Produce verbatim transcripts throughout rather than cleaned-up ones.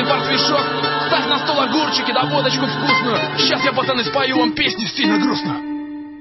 полный портвишок. Ставь на стол огурчики, да водочку вкусную. Сейчас я, пацаны, спою вам песню сильно грустную.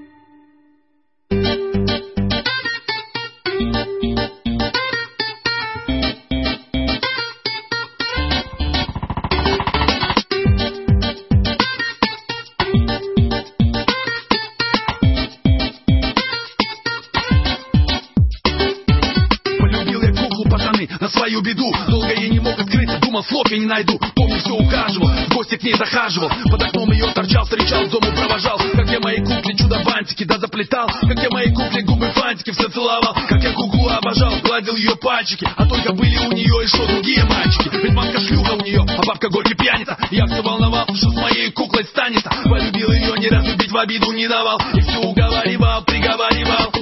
На свою беду, долго я не мог открыться, думал, слов я не найду. Помню, все ухаживал, в гости к ней захаживал, под окном ее торчал, встречал, к дому провожал. Как я моей кукле чудо-бантики, да заплетал. Как я моей кукле губы фантики все целовал. Как я куклу обожал, гладил ее пальчики. А только были у нее еще другие мальчики. Ведь мамка шлюха у нее, а бабка горький пьяница. Я все волновал, что с моей куклой станется. Полюбил ее, не раз любить в обиду не давал. И все уговаривал, приговаривал.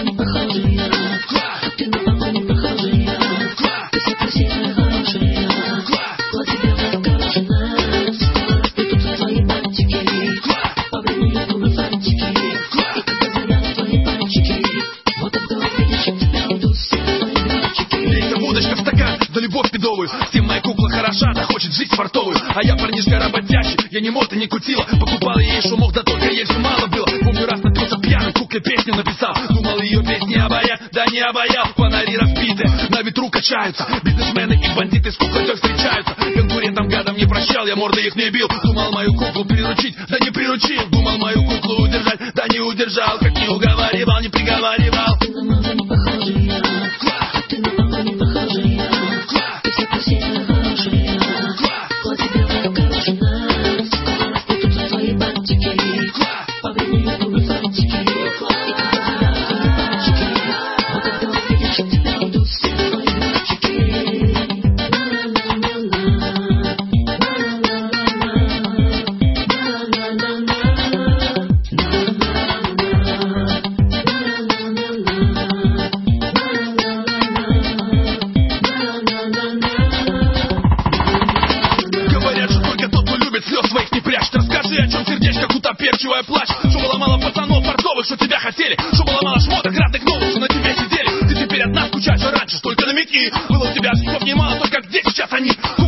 Любовь бедовую, с тем моя кукла хороша, да хочет жить фартовую. А я парнишка работящий, я не мот и не кутила. Покупал ей шумок, да только ей все мало было. Помню, раз напился пьяным, кукле песню написал. Думал, ее песни обаять, да не обаял. Фонари разбиты, на ветру качаются. Бизнесмены и бандиты с куклой встречаются. Конкурентам гадам не прощал, я морды их не бил. Думал мою куклу приручить, да не приручил. Думал мою куклу удержать, да не удержал. Как не уговаривал, не приговаривал. Ты на маму не похожа, ты на папу не похожа. Перчивая плач, что было мало пацанов фартовых, что тебя хотели, что было мало шмоток разных новых, что на тебе сидели. Ты теперь от нас скучаешь, а раньше столько намеки. Было у тебя очков немало, только где сейчас они?